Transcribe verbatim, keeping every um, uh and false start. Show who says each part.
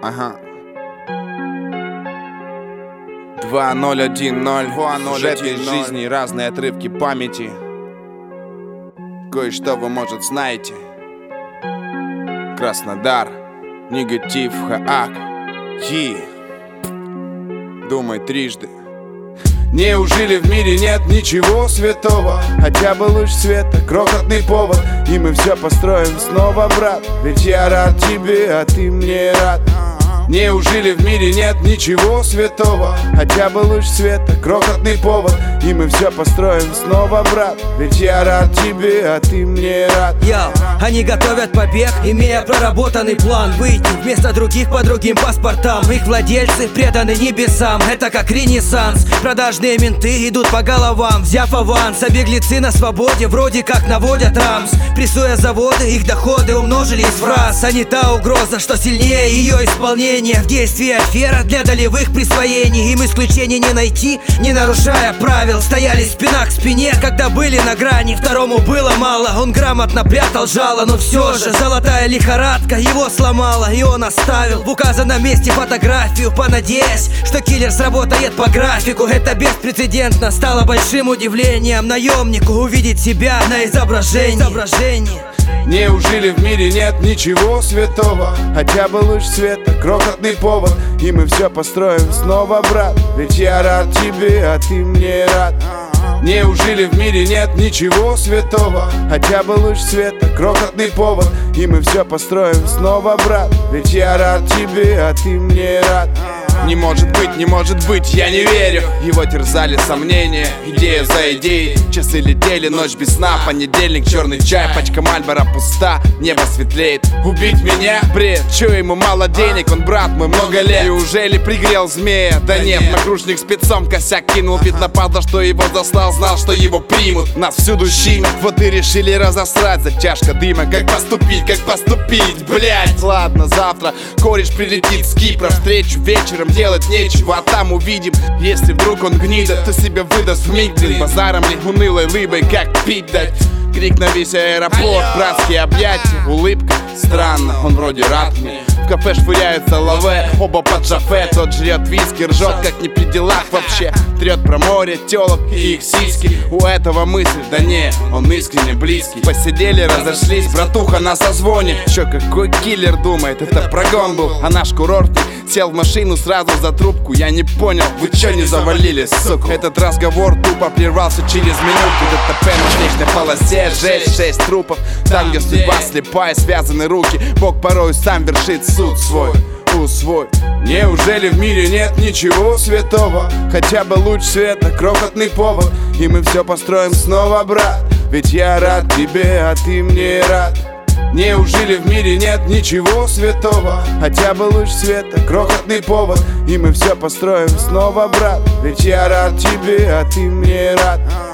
Speaker 1: Ага. два ноль один ноль. Сюжеты из жизни, разные отрывки памяти. Кое-что вы, может, знаете. Краснодар, негатив, хаак. Хи. Думай трижды. Неужели в мире нет ничего святого? Хотя бы луч света, крохотный повод, и мы все построим снова, брат. Ведь я рад тебе, а ты мне рад. Неужели в мире нет ничего святого? Хотя бы луч света, крохотный повод, и мы все построим снова, брат. Ведь я рад тебе, а ты мне рад.
Speaker 2: Йоу, они готовят побег, имея проработанный план. Выйти вместо других по другим паспортам. Их владельцы преданы небесам, это как ренессанс. Продажные менты идут по головам, взяв аванс. А беглецы на свободе вроде как наводят рамс. Прессуя заводы, их доходы умножились в раз. А не та угроза, что сильнее ее исполнение. В действии афера для долевых присвоений. Им исключений не найти, не нарушая правил. Стояли спина к спине, когда были на грани. Второму было мало, он грамотно прятал жало. Но все же золотая лихорадка его сломала, и он оставил в указанном месте фотографию, понадеясь, что киллер сработает по графику. Это беспрецедентно стало большим удивлением наемнику увидеть себя на изображении. изображении.
Speaker 1: Неужели в мире нет ничего святого? Хотя бы луч света, крохотный повод, и мы все построим снова, брат. Ведь я рад тебе, а ты мне рад. Неужели в мире нет ничего святого? Хотя бы луч света, крохотный повод, и мы все построим снова, брат. Ведь я рад тебе, а ты мне рад. Не может быть, не может быть, я не верю. Его терзали сомнения, идея за идеей. Часы летели, ночь без сна, понедельник, черный чай, пачка Мальбора пуста, небо светлеет. Убить меня? Бред, чё ему мало денег, он брат мой много лет. Неужели пригрел змея? Да нет, накружник спецом косяк кинул. Видно, падла, что его заслал, знал, что его примут. Нас всюду щимят, вот и решили разосрать. Затяжка дыма, как поступить, как поступить, блять. Ладно, завтра кореш прилетит с Кипра. Встречу вечером, делать нечего, а там увидим. Если вдруг он гнида, то себя выдаст вмиг. Блин, базаром ли, унылой лыбой, как пить дать. Крик на весь аэропорт, братские объятия, улыбка. Странно, он вроде рад мне. В кафе швыряются лаве, оба под шофе. Тот жрет виски, ржет, как не при делах вообще. Трет про море, телок и их сиськи. У этого мысль, да не, он искренне близкий. Посидели, разошлись, братуха на созвоне. Чё, какой киллер думает, это прогон был. А наш курортник сел в машину сразу за трубку. Я не понял, вы чё не завалили, сука? Этот разговор тупо прервался через минуту. ДТП на встречной полосе, жесть, шесть трупов. Там, где судьба слепая, связаны руки. Бог порой сам вершит суд свой, усвой. Неужели в мире нет ничего святого? Хотя бы луч света, крохотный повод, и мы все построим снова, брат. Ведь я рад тебе, а ты мне рад. Неужели в мире нет ничего святого? Хотя бы луч света, крохотный повод, и мы все построим снова, брат. Ведь я рад тебе, а ты мне рад.